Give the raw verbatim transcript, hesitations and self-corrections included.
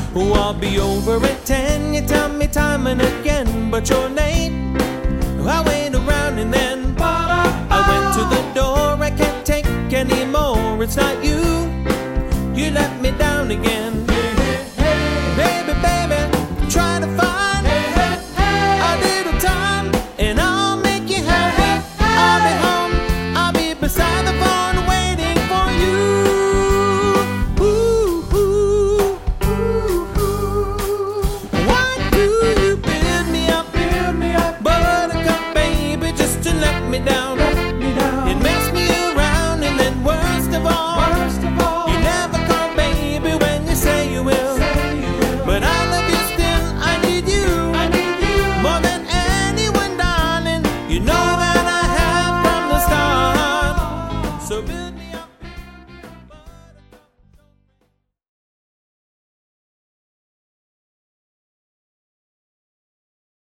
Oh, I'll be over at ten. You tell me time and again, but you're late. I wait around and then I went to the door. I can't take anymore. It's not you. You let me down again. Baby, baby, try to find a little time and I'll make you happy. I'll be home, I'll be beside the phone waiting for you. Ooh, ooh, ooh, ooh. Why do you build me up, build me up, buttercup, baby, just to let me down? Let me down. It messed me around and then worst of all, worst of all, you never call baby when you say you will. Say you will. But I love you still, I need you, I need you more than anyone, darling. You know that I have from the start. So build me